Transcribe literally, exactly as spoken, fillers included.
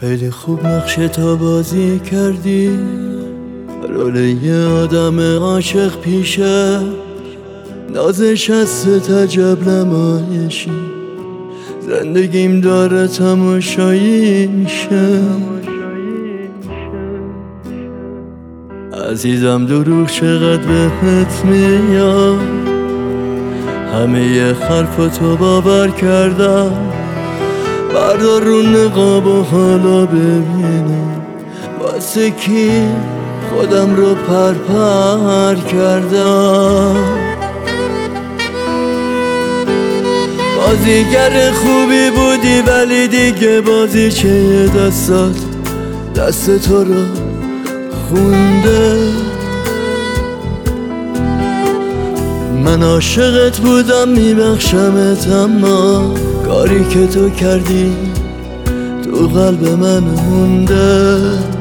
خیلی خوب نقش تا بازی کردی، رول یه آدم عاشق پیشه، نازش از ستجب نمایشی، زندگیم داره تماشایی میشه. عزیزم دروغ چقدر بهت میاد، همه ی حرفاتو باور کردم، بردار رو نقاب و حالا ببینم واسه کی خودم رو پرپر کردم. بازیگر خوبی بودی ولی دیگه بازی چه دستات دست تو رو خونده. من عاشقت بودم میبخشمت، اما کاری که تو کردی تو قلب من مونده.